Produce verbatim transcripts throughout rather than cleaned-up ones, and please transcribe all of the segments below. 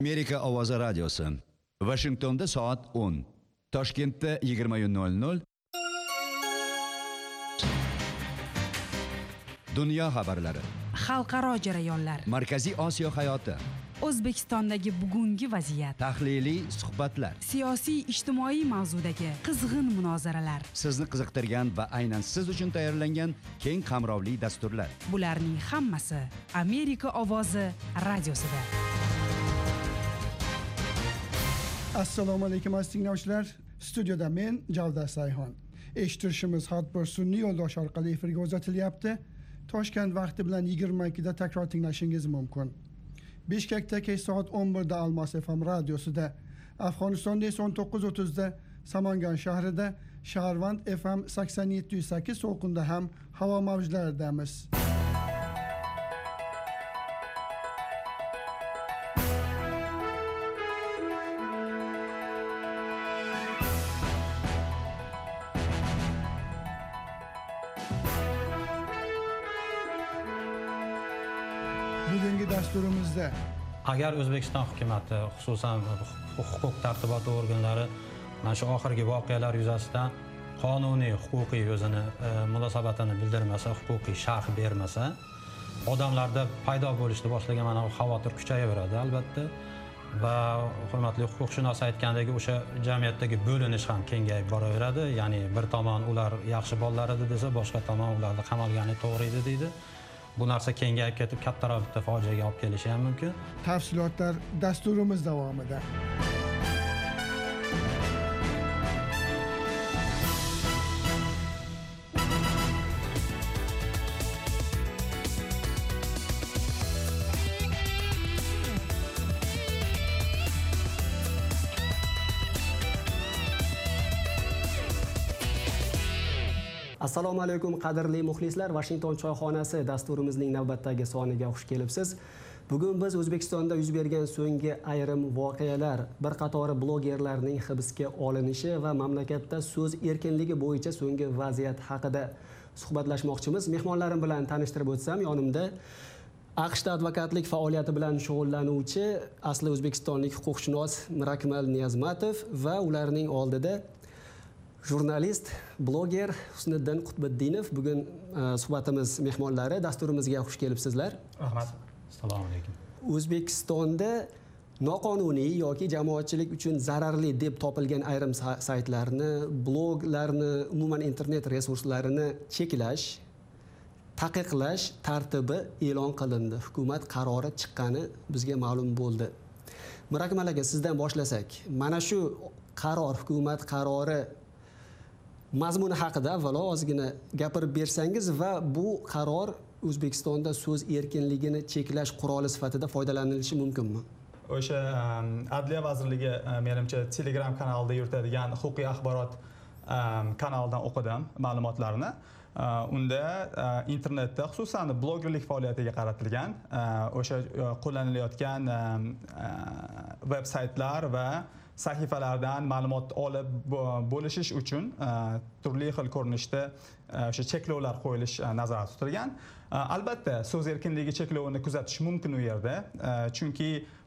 Amerika ovozi radiosi. Washingtonda soat o'n. Toshkentda yigirma nol nol. Dunyo xabarlari. Xalqaro jarayonlar. Markaziy Osiyo hayoti. O'zbekistondagi bugungi vaziyat. Tahliliy suhbatlar. Siyosiy ijtimoiy mavzudagi qizg'in munozaralar. Sizni qiziqtirgan va aynan siz uchun tayyorlangan keng qamrovli dasturlar. Bularning hammasi Amerika ovozi radiosida. Assalomu alaykum aziz tinglovchilar. Studiyada men Javdar Sayhon. Eshittirishimiz har bir sun'iy yo'ldosh orqali efirga uzatilyapti. Toshkent vaqti bilan yigirma ikkida takror tinglashingiz mumkin. Bishkekda kech soat o'n birda Almos F M radiosida, Afg'onistonda esa o'n to'qqiz o'ttizda Samangan shahrida, Shaharvand F M sakson yetti nuqta sakkiz to'lqinda ham havo mavjlaridamiz. Bugungi dasturimizda agar O'zbekiston hukumatı, xususan huquq tartibot organlari mana shu oxirgi voqealar yuzasidan qonuniy huquqiy o'zini munosabatini bildirmasa, huquqiy sharh bermasa, odamlarda paydo bo'lishni boshlagan mana bu xavotir kuchayaveradi albatta. Va hurmatli huquqshunos aytgandek, o'sha jamiyatdagi bo'linish ham kengayib boraveradi. Ya'ni bir tomon ular yaxshi bolalar edi desa, boshqa tomon ularni qamalgani to'g'ri edi deydi. Bu narsa kengayib ketib kattaroq bitta fojiaga olib kelishi ham mumkin. Tafsilotlar dasturimiz davomida. Assalomu alaykum qadrli muxlislar, Washington choyxonasi dasturimizning navbatdagi soniga xush kelibsiz. Bugun biz O'zbekistonda yuz bergan so'nggi ayrim voqealar, bir qatori blogerlarning hibsga olinishi va mamlakatda so'z erkinligi bo'yicha so'nggi vaziyat haqida suhbatlashmoqchimiz. Mehmonlarim bilan tanishtirib o'tsam, yonimda AQShda advokatlik faoliyati bilan shug'ullanuvchi asli o'zbekistonlik huquqshunos Mirakmal Niyazmatov va ularning oldida jurnalist, bloger Husniddin Qutbiddinov. Bugun uh, suhbatimiz mehmonlari, dasturimizga xush kelibsizlar. Rahmat. Assalomu alaykum. O'zbekistonda noqonuniy yoki jamoatchilik uchun zararli deb topilgan ayrim saytlarni, bloglarni, umuman internet resurslarini cheklash, taqiqlash tartibi e'lon qilindi. Hukumat qarori chiqqani bizga ma'lum bo'ldi. Mirakmal aka, sizdan boshlasak, mana shu qaror, hukumat qarori mazmuni haqida avvalo ozgina gapirib bersangiz va bu qaror O'zbekistonda so'z erkinligini cheklash quroli sifatida foydalanilishi mumkinmi? O'sha Adliya vazirligi menimcha Telegram kanalida yuritadigan huquqiy axborot kanalidan o'qidim ma'lumotlarni. Unda internetda xususan blogerlik faoliyatiga qaratilgan o'sha qo'llanilayotgan veb-saytlar va sahifalardan ma'lumot olib bo'lishish uchun turli xil ko'rinishda o'sha cheklovlar qo'yilish nazarda tutilgan. Albatta, so'z erkinligi cheklovini kuzatish mumkin u yerda, chunki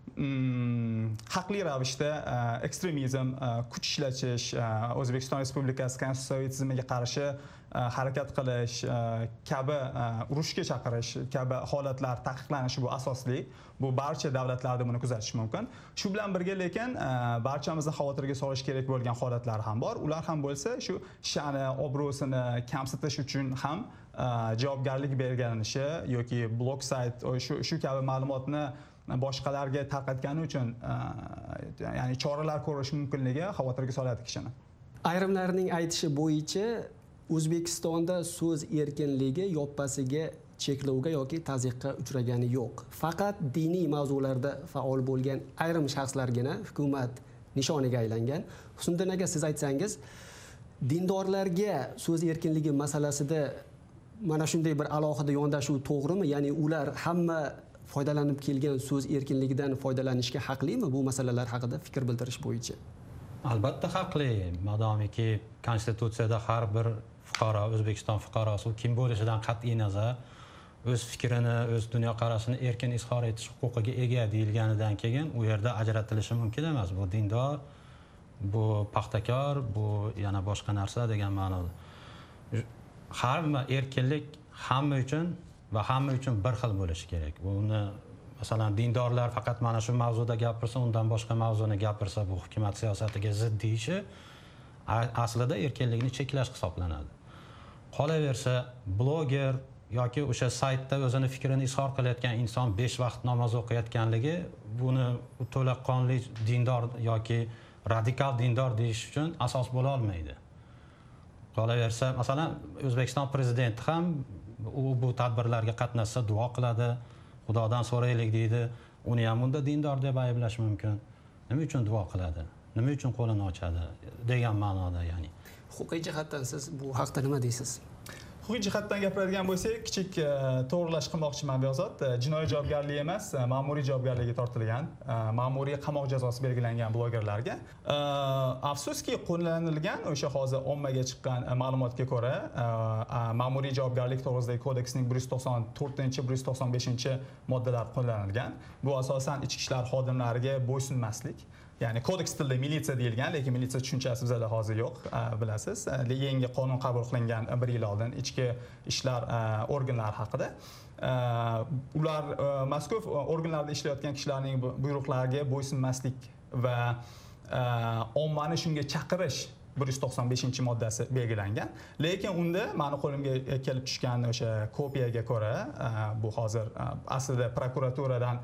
haqli ravishda ekstremizm, kuch ishlatish, O'zbekiston Respublikasi konstitutsiyaviy tizimiga qarshi harakat qilish kabi, urushga chaqirish kabi holatlar taqiqlanishi bu asosli. Bu barcha davlatlarda buni kuzatish mumkin. Shu bilan birga lekin barchamizni xavotirga solish kerak bo'lgan holatlar ham bor. Ular ham bo'lsa shu sha'ni, obro'sini kamsitish uchun ham javobgarlik belgilanishi yoki blog sayt shu shu kabi ma'lumotni boshqalarga tarqatgani uchun ya'ni choralar ko'rish mumkinligi xavotirga soladi kishini. Ayrimlarning aytishi bo'yicha O'zbekistonda so'z erkinligi yoppasiga cheklovga yoki tazyiqqa uchragani yo'q. Faqat diniy mavzularda faol bo'lgan ayrim shaxslargina hukumat nishoniga aylangan. Husniddin aka, siz aytsangiz, dindorlarga so'z erkinligi masalasida mana shunday bir alohida yondashuv to'g'rimi? Ya'ni ular hamma foydalanib kelgan so'z erkinligidan foydalanishga haqlimi bu masalalar haqida fikr bildirish bo'yicha? Albatta haqli, madomiki konstitutsiyada har bir fuqaro, O'zbekiston fuqarosi kim bo'lishidan qat'iy nazar o'z fikrini, o'z dunyoqarashini erkin izhor etish huquqiga ega deyilganidan keyin u yerda ajratilishi mumkin emas. Bu dindor, bu paxtakor, bu yana boshqa narsa degan ma'noda. Hamma erkinlik hamma uchun va hamma uchun bir xil bo'lishi kerak. Buni masalan dindorlar faqat mana shu mavzuda gapirsa, undan boshqa mavzuni gapirsa, bu hukumat siyosatiga zid deyishi aslida erkinlikni cheklash hisoblanadi. Qolaversa, bloger yoki o'sha saytda o'zini fikrini izhor qilayotgan inson besh vaqt namoz o'qiyotganligi buni to'laqonli dindor yoki radikal dindor deyish uchun asos bo'la olmaydi. Qolaversa, masalan, O'zbekiston prezidenti ham u bu tadbirlarga qatnashsa duo qiladi, Xudodan so'raylik deydi. Uni ham unda dindor deb ayblash mumkin. Nima uchun duo qiladi? Nima uchun qo'lini ochadi degan ma'noda, ya'ni. Huquqiy jihatdan siz bu haqda nima deysiz? Huquqiy jihatdan gapiradigan bo'lsak, kichik to'g'rilash qilmoqchiman bezod. Jinoiy javobgarlik emas, ma'muriy javobgarlikka tortilgan, ma'muriy qamoq jazosi belgilangan blogerlarga. Afsuski, qo'llanilgan o'sha hozir ommaga chiqqan ma'lumotga ko'ra, ma'muriy javobgarlik to'g'risidagi kodeksning bir yuz to'qson to'rtinchi bir yuz to'qson beshinchi moddalar qo'llanilgan. Bu asosan ichki ishlar xodimlariga bo'ysunmaslik. Ya'ni kodeks tilida militsiya deyilgan, lekin militsiya tushunchasi bizda hozir yo'q, bilasiz. Yangi qonun qabul qilingan bir yil oldin ichki ishlar organlari haqida. Ular mazkur organlarda ishlayotgan kishilarning buyruqlariga bo'ysunmaslik va ommani shunga chaqirish bir yuz to'qson beshinchi moddasi belgilangan. Lekin unda meni qo'limga kelib tushgan o'sha kopiyaga ko'ra, bu hozir aslida prokuraturadan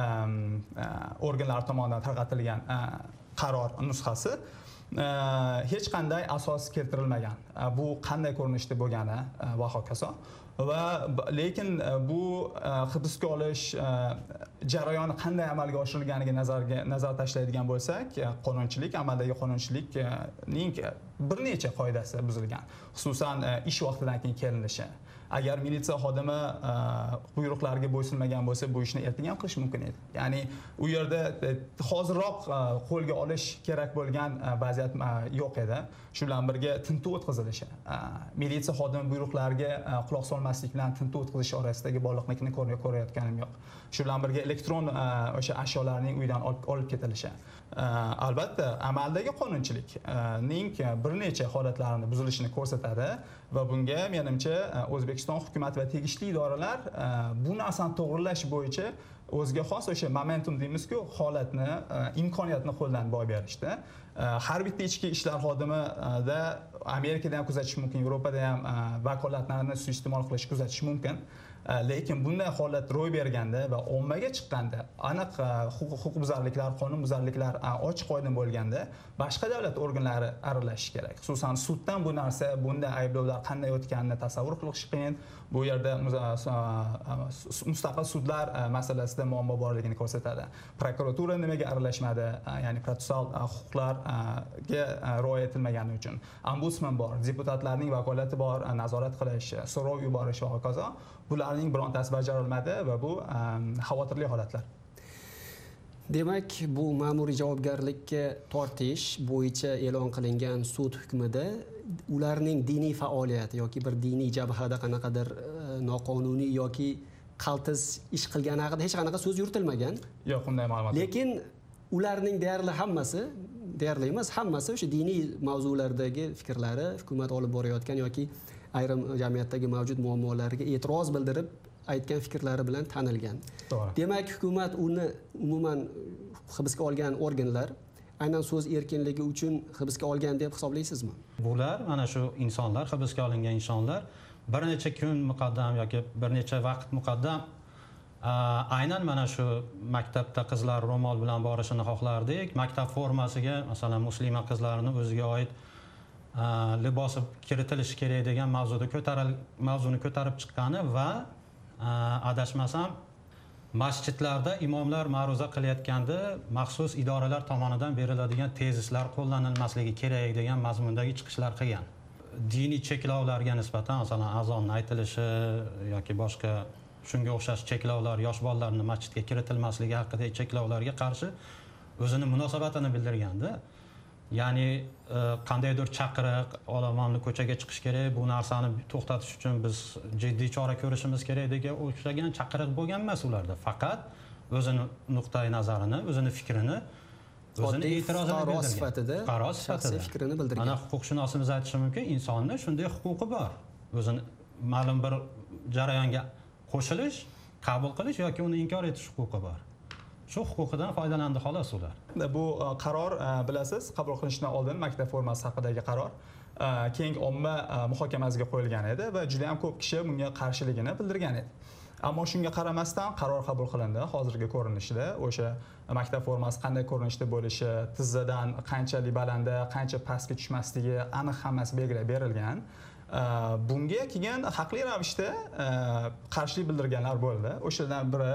organlar tomonidan tarqatilgan qaror nusxasi hech qanday asos keltirilmagan. Bu qanday ko'rinishda bo'lgani va hokazo. Va lekin bu hibsga olish jarayoni qanday amalga oshirilganiga nazarga nazar tashlaydigan bo'lsak, qonunchilik, amaldagi qonunchilikning bir necha qoidasi buzilgan. Xususan ish vaqtidan keyin kelinishi. Agar militsiya xodimi buyruqlarga bo'ysunmagan bo'lsa, bu ishni ertaga ham qilish mumkin edi. Ya'ni u yerda hozirroq qo'lga olish kerak bo'lgan vaziyat yo'q edi. Shu bilan birga tintuv o'tkazilishi. Militsiya xodimi buyruqlarga quloq solmaslik bilan tintuv o'tkazish orasidagi bog'liqlikni ko'rayotganim yo'q. Shu bilan birga elektron o'sha ashyolarning uydan olib ketilishi. Albatta, amaldagi qonunchilikning bir necha holatlarini buzilishini ko'rsatadi va bunga menimcha O'zbekiston hukumat va tegishli idoralar bu narsani to'g'rilash bo'yicha o'ziga xos o'sha momentum deymiz-ku, holatni, imkoniyatni qo'ldan boy berishdi. Har bitta ichki ishlar xodimida Amerikada ham kuzatish mumkin, Yevropada ham vakolatlarni suiiste'mol qilish kuzatish mumkin. Lekin bunday holat ro'y berganda va ommaga chiqqanda, aniq huquqbuzarliklar, qonunbuzarliklar ochiq oydin bo'lganda, boshqa davlat organlari aralashishi kerak. Xususan suddan bu narsa, bunday ayblovlar qanday o'tganini tasavvur qilish qiyin. Bu yerda mustaqil sudlar masalasida muammo borligini ko'rsatadi. Prokuratura nimaga aralashmadi? Ya'ni protsessual huquqlarga rioya etilmagani uchun. Ombudsman bor, deputatlarning vakolati bor, nazorat qilish, so'rov yuborish va hokazo. Bularning birontasi bajarilmadi va bu xavotirli holatlar. Demak, bu ma'muriy javobgarlikka tortish bo'yicha e'lon qilingan sud hukmida ularning diniy faoliyati yoki bir diniy jabhada qanaqadir noqonuniy yoki qaltis ish qilgani haqida hech qanaqa so'z yuritilmagan. Yo'q, unday ma'lumot. Lekin ularning deyarli hammasi, deyarli emas, hammasi o'sha diniy mavzulardagi fikrlari, hukumat olib borayotgan yoki ayrim jamiyatdagi mavjud muammolarga e'tiroz bildirib aytgan fikrlari bilan tanilgan. To'g'ri. Demak, hukumat uni umuman hibsga olgan organlar aynan so'z erkinligi uchun hibsga olgan deb hisoblaysizmi? Bular mana shu insonlar, hibsga olingan insonlar bir necha kun muqaddam yoki bir necha vaqt muqaddam aynan mana shu maktabda qizlar ro'mol bilan borishini xohlardik. Maktab formasiga, masalan, musulmon qizlarning o'ziga oid libosi kiritilishi kerak degan mavzuda ko'tarilgan mavzuni ko'tarib chiqqani va adashmasam masjidlarda imomlar ma'ruza qilayotganda maxsus idoralar tomonidan beriladigan tezislar qo'llanilmasligi kerak degan mazmundagi chiqishlar qilgan. Diniy cheklovlarga nisbatan, masalan, azonni aytilishi yoki boshqa shunga o'xshash cheklovlar, yosh bolalarning masjidga kiritilmasligi haqidagi cheklovlarga qarshi o'zini munosabatini bildirganda, ya'ni qandaydir chaqiriq olomonni ko'chaga chiqish kerak, bu narsani to'xtatish uchun biz jiddiy chora ko'rishimiz kerak degan o'xshagan chaqiriq bo'lgan emas ularda. Faqat o'zini nuqtai nazarini, o'zini fikrini, o'zini e'tirozini bildirgan. sifatida, Qaror sifatida fikrini bildirgan. Mana huquqshunosimiz aytishi mumkin, insonni shunday huquqi bor. O'zini ma'lum bir jarayonga qo'shilish, qabul qilish yoki uni inkor etish huquqi bor. Shu huquqidan foydalandi xolos ular. Bu qaror bilasiz, qabul qilinishdan oldin maktab formasi haqidagi qaror keng omma muhokamasiga qo'yilgan edi va juda ham ko'p kishi bunga qarshiligini bildirgan edi. Ammo shunga qaramasdan qaror qabul qilindi hozirgi ko'rinishida. O'sha maktab formasi qanday ko'rinishda bo'lishi, tizzadan qanchalik balanda, qancha pastga tushmasligi aniq hammasi belgilab berilgan. Bunga keyin haqli ravishda qarshilik bildirganlar bo'ldi. O'shalardan biri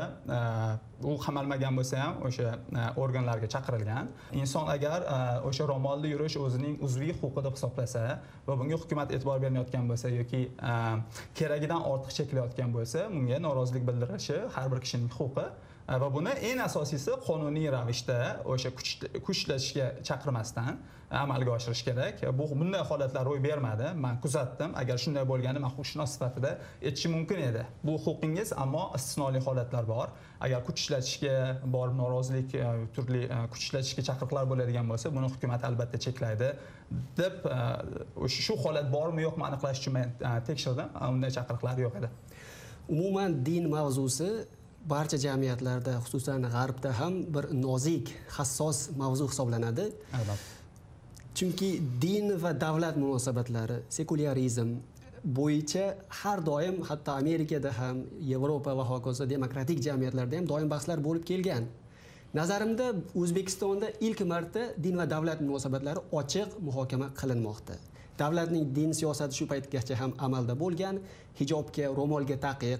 u qamalmagan bo'lsa ham o'sha organlarga chaqirilgan. Inson agar o'sha ro'molda yurish o'zining uzviy huquqi deb hisoblasa va bunga hukumat e'tibor bermayotgan bo'lsa yoki keragidan ortiq cheklayotgan bo'lsa, bunga norozilik bildirishi har bir kishining huquqi. Va buni eng asosiysi qonuniy ravishda o'sha kuch ishlatishga chaqirmasdan amalga oshirish kerak. Bu bunday holatlar ro'y bermadi. Men kuzatdim. Agar shunday bo'lganda men huquqshunos sifatida aytishim mumkin edi. Bu huquqingiz, ammo istisnoli holatlar bor. Agar kuch ishlatishga borib norozilik, turli kuch ishlatishga chaqiriqlar bo'ladigan bo'lsa, buni hukumat albatta cheklaydi deb o'sha shu holat bormi yo'qmi aniqlash uchun men tekshirdim. Unday chaqiriqlar yo'q edi. Umuman din mavzusi barcha jamiyatlarda, xususan g'arbda ham bir nozik, hassos mavzu hisoblanadi. Albatta. Chunki din va davlat munosabatlari, sekularizm bo'yicha har doim, hatto Amerikada ham, Yevropa va hokazo demokratik jamiyatlarda ham doim bahslar bo'lib kelgan. Nazarimda O'zbekistonda ilk marta din va davlat munosabatlari ochiq muhokama qilinmoqda. Davlatning din siyosati shu paytgacha ham amalda bo'lgan, hijobga, ro'molga taqiq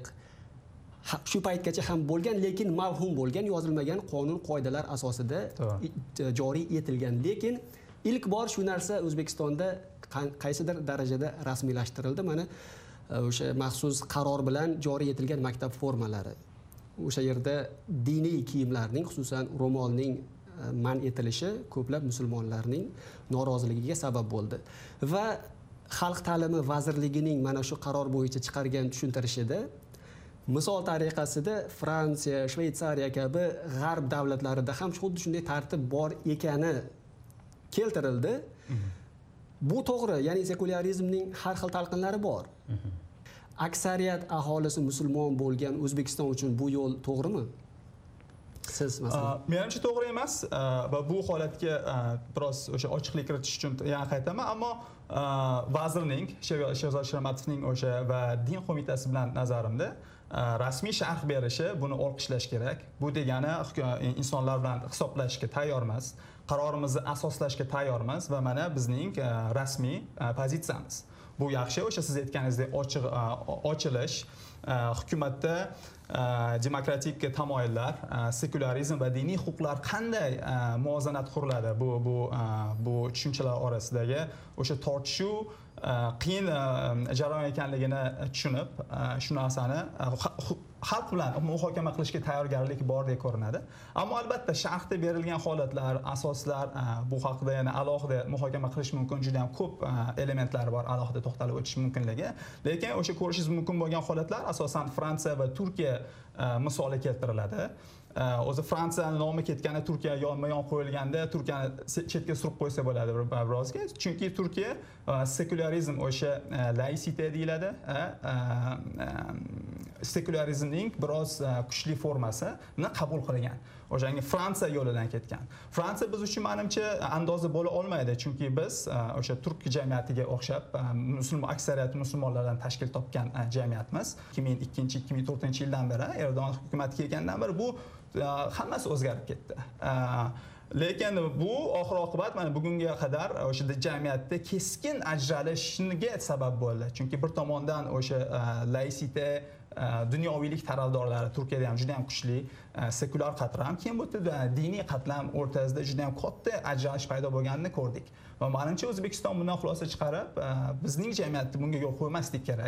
shu paytgacha ham bo'lgan, lekin mavhum bo'lgan, yozilmagan qonun qoidalar asosida joriy etilgan. Lekin ilk bor shu narsa O'zbekistonda qaysidir darajada rasmiylashtirildi. Mana o'sha maxsus qaror bilan joriy etilgan maktab formalari. O'sha yerda diniy kiyimlarning, xususan ro'molning man etilishi ko'plab musulmonlarning noroziligiga sabab bo'ldi. Va Xalq ta'limi vazirligining mana shu qaror bo'yicha chiqargan tushuntirishida misol tariqasida Fransiya, Shveysariya kabi g'arb davlatlarida ham xuddi shunday tartib bor ekani keltirildi. Bu to'g'ri, ya'ni sekularizmning har xil talqinlari bor. Aksariyat aholisi musulmon bo'lgan O'zbekiston uchun bu yo'l to'g'rimi? Siz masalan. Menimcha to'g'ri emas va bu holatga biroz o'sha ochiqlik kiritish uchun yana qaytaman, ammo vazirning, Sherzod Shermatovning o'sha va din qo'mitasi bilan nazarimda rasmiy sharh berishi, buni olqishlash kerak. Bu degani insonlar bilan hisoblashishga tayyormiz, qarorimizni asoslashga tayyormiz va mana bizning rasmiy pozitsiyamiz. Bu yaxshi, o'sha siz aytganingizdek ochiq ochilish, hukumatda demokratik tamoyillar, sekularizm va diniy huquqlar qanday muvozanat quriladi, bu bu bu tushunchalar orasidagi o'sha tortishuv qiyin jarayon ekanligini tushunib, shu narsani xalq bilan muhokama qilishga tayyorgarlik bordek ko'rinadi. Ammo albatta sharhda berilgan holatlar, asoslar, bu haqida yana alohida muhokama qilish mumkin, juda ham ko'p elementlar bor, alohida to'xtalib o'tish mumkinligi. Lekin o'sha ko'rishingiz mumkin bo'lgan holatlar asosan Fransiya va Turkiya misoli keltiriladi. O'zi Fransiyani nomi ketganda Turkiya yonma-yon qo'yilganda Turkiyani chetga surib qo'ysa bo'ladi birozga. Chunki Turkiya sekularizm, o'sha laicite deyiladi, sekularizmning biroz kuchli formasini qabul qilgan. O'shanga Fransiya yo'lidan ketgan. Fransiya biz uchun menimcha andoza bo'la olmaydi, chunki biz o'sha turk jamiyatiga o'xshab musulmon aksariyat musulmonlardan tashkil topgan jamiyatmiz. ikki ming ikkinchi ikki ming to'rtinchi yildan beri, Erdo'g'on hukumati kelgandan beri bu hammasi o'zgarib ketdi. Lekin bu oxir oqibat mana bugunga qadar o'sha jamiyatda keskin ajralishga sabab bo'ldi. Chunki bir tomondan o'sha laicite, dunyoviylik tarafdorlari Turkiyada ham juda ham kuchli, sekular qatlam, keyin bu diniy qatlam o'rtasida juda ham katta ajralish paydo bo'lganini ko'rdik. Va menimcha O'zbekiston bundan xulosa chiqarib, bizning jamiyatda bunga yo'l qo'ymaslik kerak.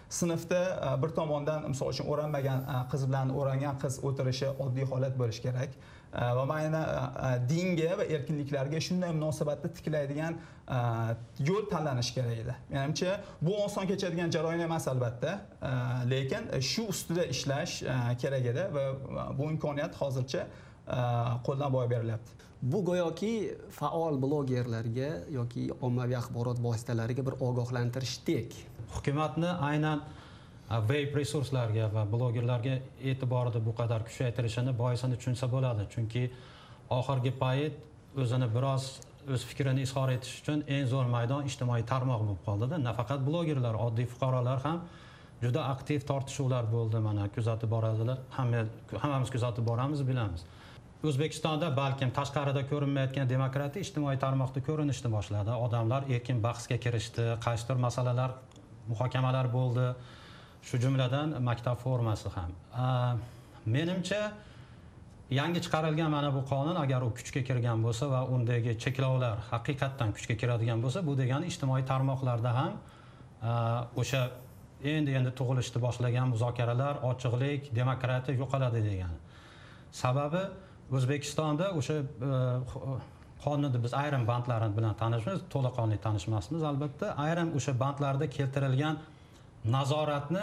sinfda bir tomondan misol uchun o'ranmagan qiz bilan o'rangan qiz o'tirishi oddiy holat bo'lishi kerak. Va mana dinga va erkinliklarga shunday munosabatda tiklaydigan yo'l tanlanishi kerak edi. Menimcha bu oson kechadigan jarayon emas albatta, lekin shu ustida ishlash kerak edi va bu imkoniyat hozircha qo'ldan boy berilyapti. Bu go'yoki faol blogerlarga yoki ommaviy axborot vositalariga bir ogohlantirishdek. Hukumatni aynan web resurslarga va blogerlarga e'tiborida bu qadar kuchaytirishini boisini tushunsa bo'ladi. Chunki oxirgi payt o'zini biroz o'z fikrini izhor etish uchun eng zo'r maydon ijtimoiy tarmoq bo'lib qoldi-da. Nafaqat blogerlar, oddiy fuqarolar ham juda aktiv tortishuvlar bo'ldi. Mana kuzatib boradilar. Hammamiz kuzatib boramiz, bilamiz. O'zbekistonda balkim tashqarida ko'rinmayotgan demokratiya ijtimoiy tarmoqda ko'rinishni boshladi. Odamlar erkin bahsga kirishdi, qaysidir masalalar muhokamalar bo'ldi. Shu jumladan maktab formasi ham. Menimcha yangi chiqarilgan mana bu qonun agar u kuchga kirgan bo'lsa va undagi cheklovlar haqiqatdan kuchga kiradigan bo'lsa, bu degani ijtimoiy tarmoqlarda ham o'sha endi endi tug'ilishni boshlagan muzokaralar, ochiqlik, demokratiya yo'qoladi degani. Sababi O'zbekistonda o'sha qonunda biz ayrim bandlari bilan tanishmiz, to'laqonli tanishmasmiz albatta. Ayrim o'sha bandlarda keltirilgan nazoratni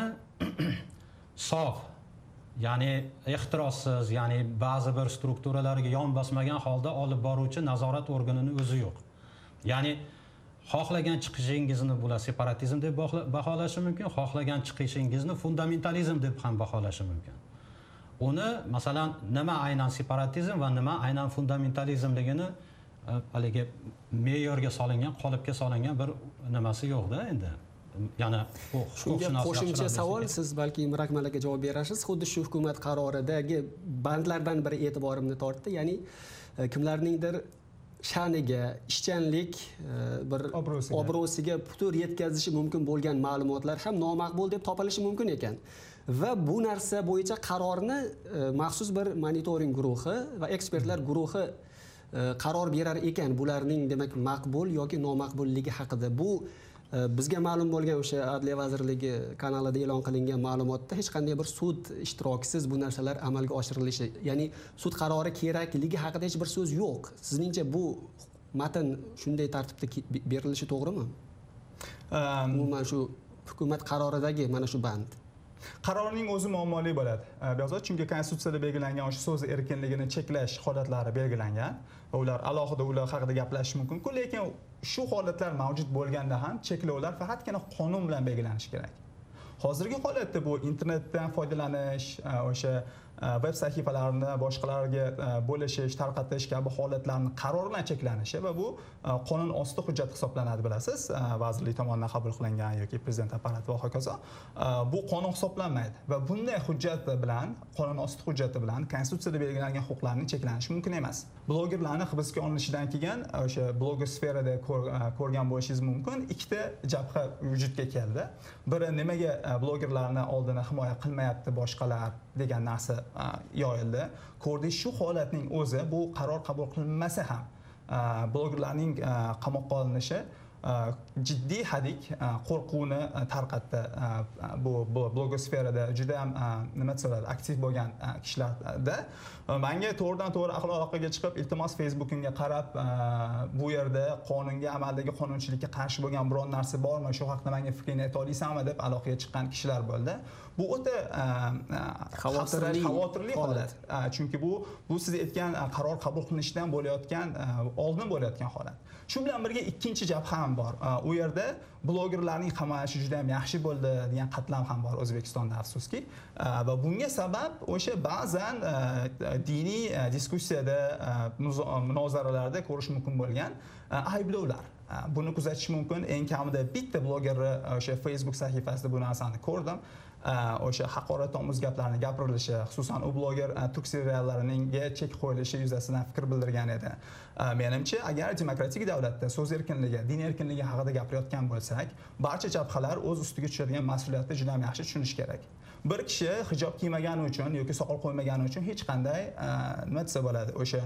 sof, ya'ni ehtirossiz, ya'ni ba'zi bir strukturalarga yon bosmagan holda olib boruvchi nazorat organining o'zi yo'q. Ya'ni xohlagan chiqishingizni bular separatizm deb baholashi mumkin, xohlagan chiqishingizni fundamentalizm deb ham baholashi mumkin. Uni masalan nima aynan separatizm va nima aynan fundamentalizmligini haligi me'yorga solingan, qolipga solingan bir nimasi yo'q-da endi. Yana bu shunga qo'shimcha savol, siz balki Imrak malaga javob berasiz. Xuddi shu hukumat qaroridagi bandlardan biri e'tiborimni tortdi. Ya'ni kimlarningdir sha'niga, ishchanlik, bir obro'siga putur yetkazishi mumkin bo'lgan ma'lumotlar ham nomaqbul deb topilishi mumkin ekan. Va bu narsa bo'yicha qarorni maxsus bir monitoring guruhi va ekspertlar guruhi qaror berar ekan, bularning demak maqbul yoki nomaqbulligi haqida. Bu bizga ma'lum bo'lgan o'sha Adliya vazirligi kanalida e'lon qilingan ma'lumotda hech qanday bir sud ishtirokisiz bu narsalar amalga oshirilishi, ya'ni sud qarori kerakligi haqida hech bir so'z yo'q. Sizningcha bu matn shunday tartibda berilishi to'g'rimi? Umuman shu hukumat qaroridagi mana shu band. Qarorning o'zi muammoli bo'ladi. Beyozor, chunki konstitutsiyada belgilangan o'sha so'z erkinligini cheklash holatlari belgilangan va ular alohida ular haqida gaplashish mumkin-ku, lekin shu holatlar mavjud bo'lganda ham cheklovlar faqatgina qonun bilan belgilanishi kerak. Hozirgi holatda bu internetdan foydalanish, o'sha web sahifalarni boshqalarga bo'lishish, tarqatish kabi holatlarning qaror bilan cheklanishi va bu qonun osti hujjat hisoblanadi, bilasiz, vazirlik tomonidan qabul qilingan yoki prezident apparati va hokazo. Bu qonun hisoblanmaydi va bunday hujjat bilan, qonun osti hujjati bilan konstitutsiyada belgilangan huquqlarning cheklanishi mumkin emas. Blogerlarni hibsga olinishidan keyin o'sha blogosferada ko'rgan bo'lishingiz mumkin, ikkita jabha vujudga keldi. Biri nimaga blogerlarni oldini himoya qilmayapti boshqalar degan narsa yoyildi. Ko'rdik, shu holatning o'zi bu qaror qabul qilinmasa ham blogerlarning qamoqqa olinishi jiddiy hadik qo'rquvni tarqatdi. Bu blogosferada juda ham nima desam, aktiv bo'lgan kishilarda menga to'g'ridan to'g'ri aql aloqaga chiqib, iltimos Facebook'imga qarab, bu yerda qonunga, amaldagi qonunchilikka qarshi bo'lgan biror narsa bormi, shu haqida menga fikrini ayta olaysanmi deb aloqaga chiqqan kishilar bo'ldi. Bu o'ta xavotirli xavotirli holat. Chunki bu bu siz aytgan qaror qabul qilinishdan bo'layotgan, oldin bo'layotgan holat. Shu bilan birga ikkinchi jabha ham bor. U yerda blogerlarning qamalishi juda ham yaxshi bo'ldi degan qatlam ham bor O'zbekistonda, afsuski. Va bunga sabab o'sha ba'zan diniy diskussiyada, munozaralarda ko'rish mumkin bo'lgan ayblovlar. Buni kuzatish mumkin. Eng kamida bitta blogerni o'sha Facebook sahifasida bu narsani ko'rdim. O'sha haqoratomuz gaplarni gapirilishi, xususan u bloger turk seriallariga chek qo'yilishi yuzasidan fikr bildirgan edi. Menimcha, agar demokratik davlatda so'z erkinligi, din erkinligi haqida gapirayotgan bo'lsak, barcha jabhalar o'z ustiga tushadigan mas'uliyatni juda ham yaxshi tushunish kerak. bir kishi hijob kiymagani uchun yoki soqol qo'ymagani uchun hech qanday nima desa bo'ladi, o'sha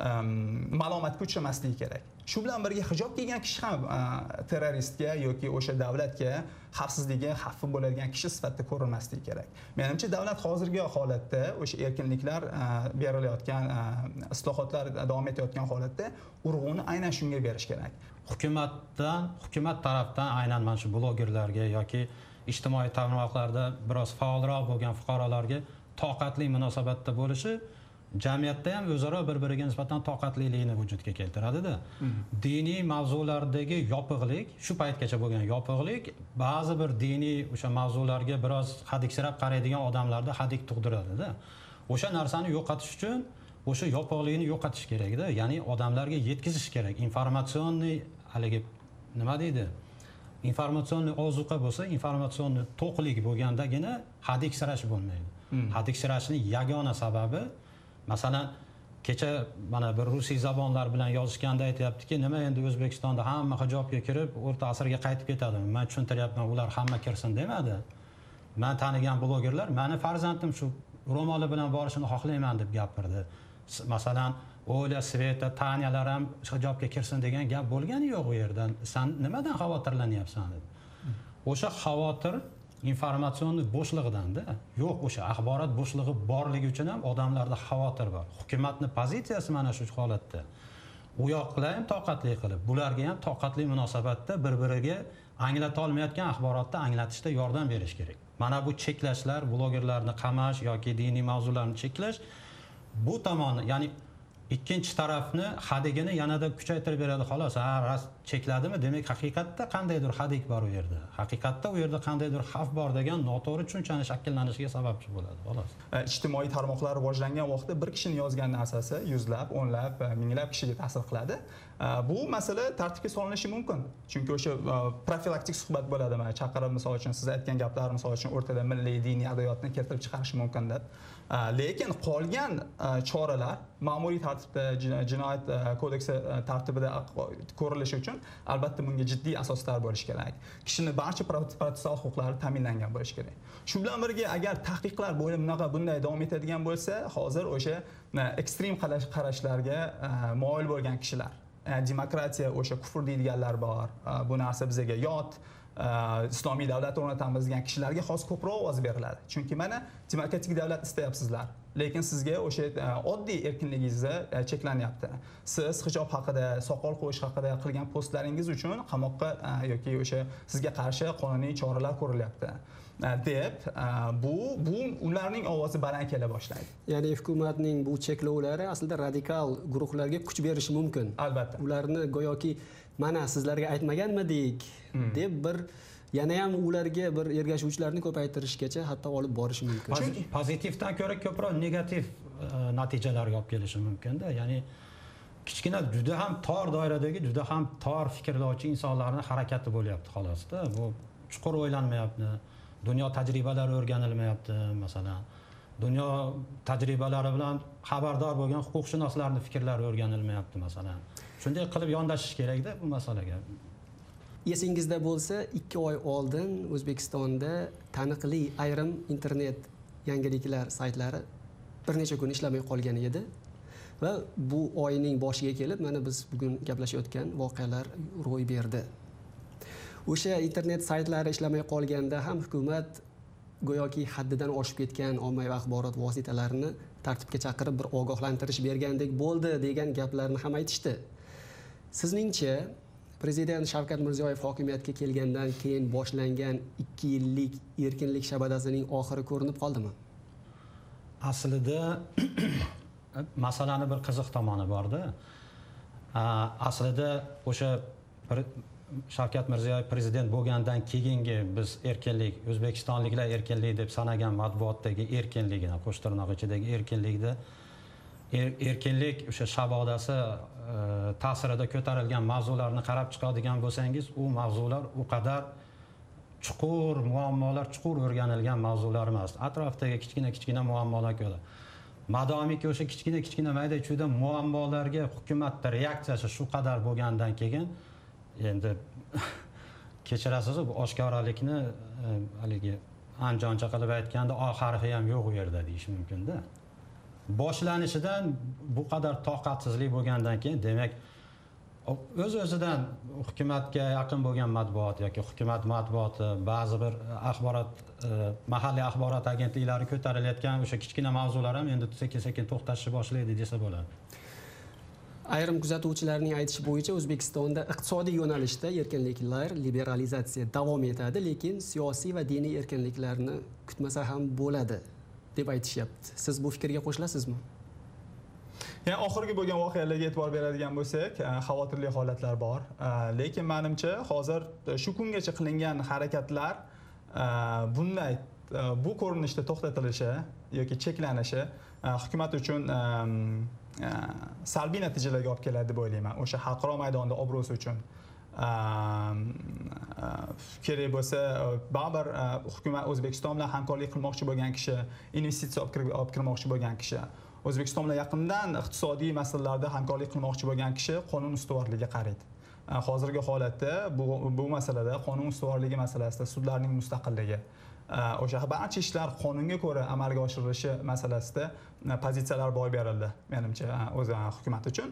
malomatga uchramasligi kerak. Shu bilan birga hijob kiygan kishi ham terroristga yoki o'sha davlatga xavfsizligi xavfi bo'ladigan kishi sifatida ko'rilmasligi kerak. Menimcha davlat hozirgi holatda o'sha erkinliklar berilayotgan, islohotlar davom etayotgan holatda urg'uni aynan shunga berish kerak. Hukumatdan, hukumat tarafdan aynan mana shu blogerlarga yoki ijtimoiy tarmoqlarda biroz faolroq bo'lgan fuqarolarga toqatli munosabatda bo'lishi jamiyatda ham o'zaro bir-biriga nisbatan toqatlilikni vujudga keltiradi-da. Diniy mavzulardagi yopiqlik, shu paytgacha bo'lgan yopiqlik ba'zi bir diniy o'sha mavzularga biroz hadiksirab qaraydigan odamlarda hadik tug'diradi-da. O'sha narsani yo'qotish uchun o'sha yopiqlikni yo'qotish kerak-da. Ya'ni odamlarga yetkazish kerak. Informatsionniy haligi nima deydi? Informatsionniy ozuqa bo'lsa, informatsionniy to'qlik bo'lgandagina hadiksirash bo'lmaydi. Hadiksirashning yagona sababi, masalan, kecha mana bir rusiy zabonlar bilan yozishganda aytayaptiki, nima endi O'zbekistonda hamma hijobga kirib, o'rta asrga qaytib ketadi. Men tushuntiryapman, ular hamma kirsin demadi. Men tanigan blogerlar, meni farzandim shu ro'moli bilan borishini xohlayman deb gapirdi. Masalan, Ola, Sveta, Tanyalar ham hijobga kirsin degan gap bo'lgani yo'q u yerda. Sen nimadan xavotirlanyapsan deb. O'sha xavotir informatsionniy bo'shlig'idan-da. Yo'q, o'sha axborot bo'shligi borligi uchun ham odamlarda xavotir bor. Hukumatning pozitsiyasi mana shu holatda. U yoqlar ham toqatli qilib, bularga ham toqatli munosabatda bir-biriga anglata olmayotgan axborotni anglatishda yordam berish kerak. Mana bu cheklashlar, blogerlarni qamash yoki diniy mavzularni cheklash bu tomoni, ya'ni ikkinchi tarafni hadigini yanada kuchaytirib beradi xolos. Ha, ras chekladimi? Demak, haqiqatda qandaydir hadik bor u yerda. Haqiqatda u yerda qandaydir xavf bor degan noto'g'ri tushunchani shakllanishiga sababchi bo'ladi, xolos. Ijtimoiy tarmoqlar rivojlangan vaqtda bir kishining yozgan narsasi yuzlab, o'nlab, minglab kishiga ta'sir qiladi. Bu masala tartibga solinishi mumkin. Chunki o'sha profilaktik suhbat bo'ladi, mana chaqirib, misol uchun siz aytgan gaplar, misol uchun o'rtada milliy diniy adabiyotni keltirib chiqarish mumkin deb. Lekin qolgan choralar ma'muriy tartibda, jinoyat kodeksi tartibida ko'rilishi uchun albatta bunga jiddiy asoslar bo'lishi kerak. Kishining barcha protsessual huquqlari ta'minlangan bo'lishi kerak. Shu bilan birga agar tahqiqlar bo'lib bunaqa bunday davom etadigan bo'lsa, hozir o'sha ekstrem qarashlarga moyil bo'lgan kishilar, demokratiya, o'sha kufr deydiganlar bor, bu narsa bizga yot, islomiy davlat o'rnatamiz degan kishilarga xos ko'proq ovoz beriladi. Chunki mana demokratik davlat istayapsizlar, lekin sizga o'sha oddiy erkinligingizni cheklanyapti. Siz hijob haqida, soqol qo'yish haqida qilgan postlaringiz uchun qamoqqa yoki o'sha sizga qarshi qonuniy choralar ko'rilyapti deb bu bu ularning ovozi baland kela boshlaydi. Ya'ni hukumatning bu cheklovlari aslida radikal guruhlarga kuch berishi mumkin. Albatta. Ularni go'yoki mana sizlarga aytmaganmidik deb bir yana ham ularga bir ergashuvchilarni ko'paytirishgacha hatto olib borishi mumkin. Chunki pozitivdan ko'ra ko'proq negativ natijalarga olib kelishi mumkin-da. Ya'ni kichkina juda ham tor doiradagi, juda ham tor fikrlovchi insonlarning harakati bo'lyapti xolos-da. Bu chuqur o'ylanmayapti. Dunyo tajribalari o'rganilmayapti, masalan. Dunyo tajribalari bilan xabardor bo'lgan huquqshunoslarning fikrlari o'rganilmayapti, masalan. Shunday qilib yondashish kerak-da bu masalaga. Esingizda bo'lsa, ikki oy oldin O'zbekistonda taniqli ayrim internet yangiliklar saytlari bir necha kun ishlamay qolgan edi va bu oyning boshiga kelib mana biz bugun gaplashayotgan voqealar ro'y berdi. O'sha internet saytlari ishlamay qolganda ham hukumat go'yoki haddidan oshib ketgan ommaviy axborot vositalarini tartibga chaqirib bir ogohlantirish bergandek bo'ldi degan gaplarni ham aytishdi. Sizningcha Prezident Shavkat Mirziyoyev hokimiyatga kelgandan keyin boshlangan ikki yillik erkinlik shabadasining oxiri ko'rinib qoldimi? Aslida masalani bir qiziq tomoni bor-da. Aslida o'sha Shavkat Mirziyoyev prezident bo'lgandan keyingi biz erkinlik, O'zbekistonliklar erkinlik deb sanagan matbuotdagi erkinligini, qo'sh tirnoq ichidagi erkinlikda erkinlik o'sha shabodasi ta'sirida ko'tarilgan mavzularni qarab chiqadigan bo'lsangiz, u mavzular u qadar chuqur muammolar, chuqur o'rganilgan mavzular emas. Atrofdagi kichkina-kichkina muammolar ko'ra. Madomiki o'sha kichkina-kichkina mayda-chuyda muammolarga hukumatning reaksiyasi shu qadar bo'lgandan keyin endi kechirasiz, bu oshkoralikni haligi anjoncha qilib aytganda o harfi ham yo'q u yerda deyish mumkinda. Boshlanishidan bu qadar toqatsizlik bo'lgandan keyin demak o'z-o'zidan hukumatga yaqin bo'lgan matbuot yoki hukumat matbuoti ba'zi bir axborot mahalliy axborot agentliklari ko'tarilayotgan o'sha kichkina mavzular ham endi sekin-sekin to'xtashni boshlaydi desa bo'ladi. Ayrim kuzatuvchilarning aytishi bo'yicha O'zbekistonda iqtisodiy yo'nalishda erkinliklar, liberalizatsiya davom etadi, lekin siyosiy va diniy erkinliklarni kutmasa ham bo'ladi deb aytishyapti. Siz bu fikrga qo'shilasizmi? Yani oxirgi bo'lgan voqealarga e'tibor beradigan bo'lsak, xavotirli holatlar bor. Lekin menimcha hozir shu kungacha qilingan harakatlar bunday bu ko'rinishda to'xtatilishi yoki cheklanishi hukumat uchun salbiy natijalarga olib keladi deb o'ylayman. O'sha xalqaro maydonda obro'si uchun kerak bo'lsa, baribir hukumat O'zbekiston bilan hamkorlik qilmoqchi bo'lgan kishi, investitsiya olib kirmoqchi bo'lgan kishi, O'zbekiston bilan yaqindan iqtisodiy masalalarda hamkorlik qilmoqchi bo'lgan kishi qonun ustuvorligiga qaraydi. Hozirgi holatda bu bu masalada qonun ustuvorligi masalasida sudlarning mustaqilligi, o'sha barcha ishlar qonunga ko'ra amalga oshirilishi masalasida pozitsiyalar boy berildi menimcha o'z hukumat uchun.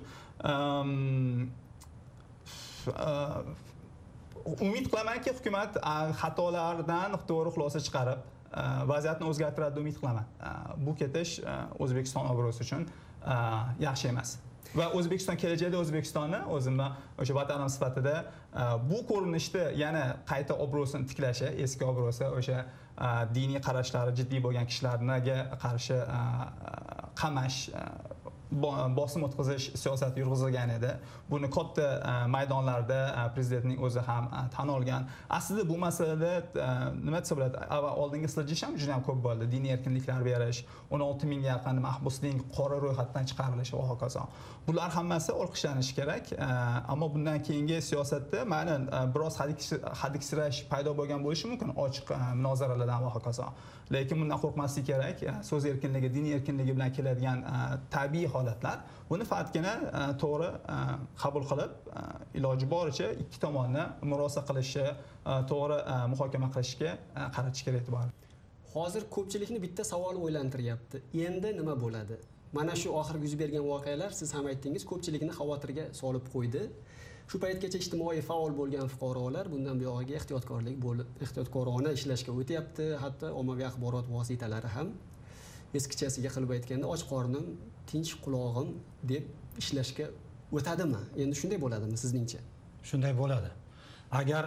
Umid qilamanki, hukumat xatolardan to'g'ri xulosa chiqarib vaziyatni o'zgartiradi deb umid qilaman. Bu ketish O'zbekiston obro'si uchun yaxshi emas. Va O'zbekiston kelajakda O'zbekistonni o'zimni o'sha vatanim sifatida bu ko'rinishda yana qayta obro'sini tiklashi, eski obro'si o'sha diniy qarashlari jiddiy bo'lgan kishilarga qarshi qamash, bosim o'tkazish siyosati yurg'izilgan edi. Buni katta maydonlarda prezidentning o'zi ham tan olgan. Aslida bu masalada nima desa bo'ladi? Oldingi siljish ham juda ham ko'p bo'ldi. Diniy erkinliklar berish, o'n olti mingga yaqin mahbusning qora ro'yxatdan chiqarilishi va hokazo. Bular hammasi olqishlanishi kerak. Ammo bundan keyingi siyosatda ma'nan biroz hadiksirash paydo bo'lgan bo'lishi mumkin ochiq munozaralardan va hokazo. Lekin bundan qo'rqmaslik kerak. So'z erkinligi, diniy erkinligi bilan keladigan tabiiy holatlar buni faqatgina to'g'ri qabul qilib, iloji boricha ikki tomonni murosa qilishi, to'g'ri muhokama qilishga qaratish kerak e'tibor. Hozir ko'pchilikni bitta savol o'ylantiryapti. Endi nima bo'ladi? Mana shu oxirgi yuz bergan voqealar, siz ham aytdingiz, ko'pchilikni xavotirga solib qo'ydi. Shu paytgacha ijtimoiy faol bo'lgan fuqarolar bundan buyog'iga ehtiyotkorlik bo'lib, ehtiyotkorona ishlashga o'tyapti, hatto ommaviy axborot vositalari ham eskichasiga qilib aytganda och qornim, tinch qulog'im deb ishlashga o'tadimi? Endi shunday bo'ladimi sizningcha? Shunday bo'ladi. Agar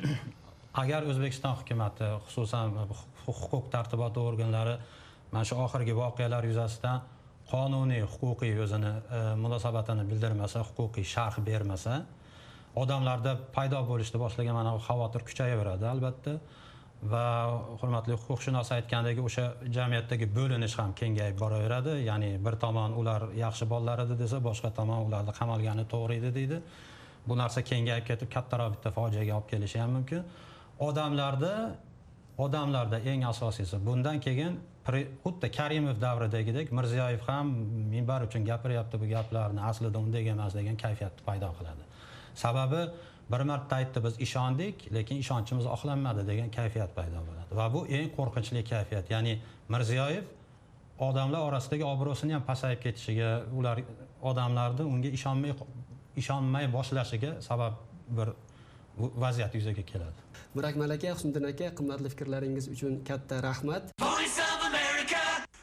agar O'zbekiston hukumatı, xususan huquq tartiboti organlari mana shu oxirgi voqealar yuzasidan qonuniy, huquqiy o'zini munosabatini bildirmasa, huquqiy sharh bermasa, odamlarda paydo bo'lishni boshlagan mana bu xavotir kuchayaveradi albatta. Va hurmatli huquqshunos aytgandagi o'sha jamiyatdagi bo'linish ham kengayib boraveradi. Ya'ni bir tomon ular yaxshi bolalar edi desa, boshqa tomon ularni qamalgani to'g'ri edi deydi. Bu narsa kengayib ketib kattaroq bitta fojiaga olib kelishi ham mumkin. Odamlarda odamlarda eng asosiysi bundan keyin xuddi Karimov davridagidek Mirziyoyev ham minbar uchun gapiryapti bu gaplarni, aslida unday emas degan kayfiyatni paydo qiladi. Sababi bir marta aytdi, biz ishondik, lekin ishonchimiz oqlanmadi degan kayfiyat paydo bo'ladi. Va bu eng qo'rqinchli kayfiyat. Ya'ni Mirziyoyev odamlar orasidagi obro'sini ham pasayib ketishiga, ular odamlarni unga ishonmay ishonmay boshlashiga sabab bir vaziyat yuzaga keladi. Murakmal aka, Husniddin aka, qimmatli fikrlaringiz uchun katta rahmat. Voice of America,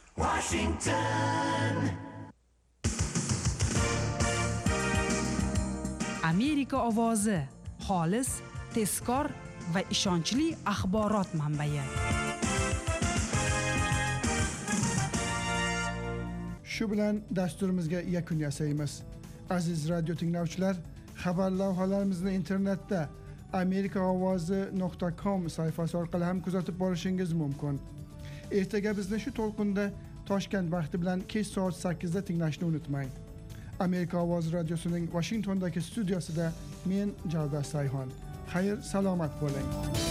Washington. Amerika ovozi, xolis, tezkor va ishonchli axborot manbai. Shu bilan dasturimizga yakun yasaymiz. Aziz radio tinglovchilar, xabar lavhalarimizni internetda amerika ovozi nuqta com sayfasi orqali ham kuzatib borishingiz mumkin. Ertaga bizni shu to'lqinda Toshkent vaqti bilan kech soat sakkizda tinglashni unutmang. Amerika ovozi radiosining Washingtondagi studiosida men Javdar Sayhon. Xayr, salomat bo'ling.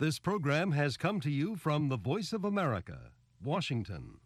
This program has come to you from the Voice of America, Washington.